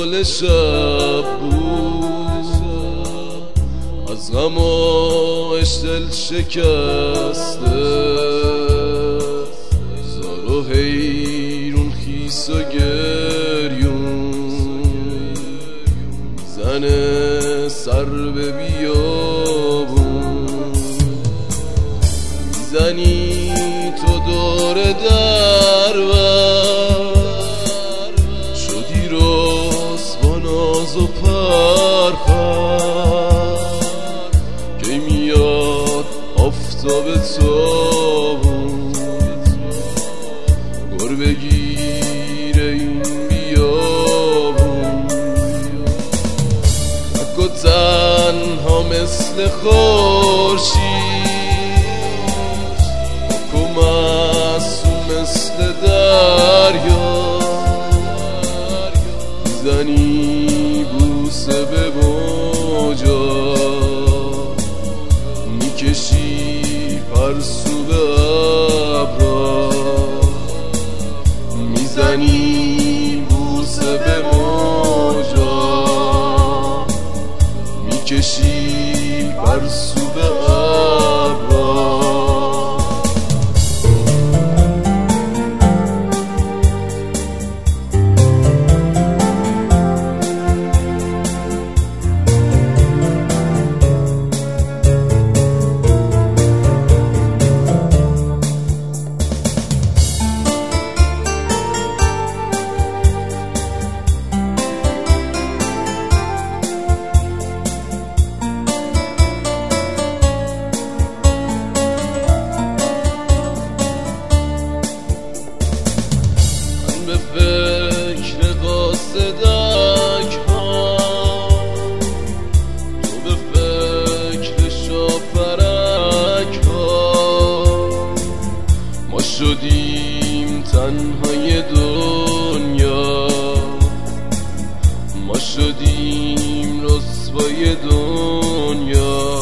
دل شب بود، از غم و عشق دل شکسته، زار و حیرون خیس و گریون، زنه سر به بیابون، میزنی تو دور دربر، شدی رسوا ناز و پرپر، کی میاد آفتاب تابون، گر بگیره این بیابون، نکو تنها مثل خورشید، نکو معصوم مثل دریا، زنی بوسه به موجا، میکشی پرسو به ابرا، میزنی بوسه به موجا، میکشی پرسو به ابرا. به فکر قاصدک ها، تو به فکر شاپرک ها، ما شدیم تنهای دنیا، ما شدیم رسوای دنیا،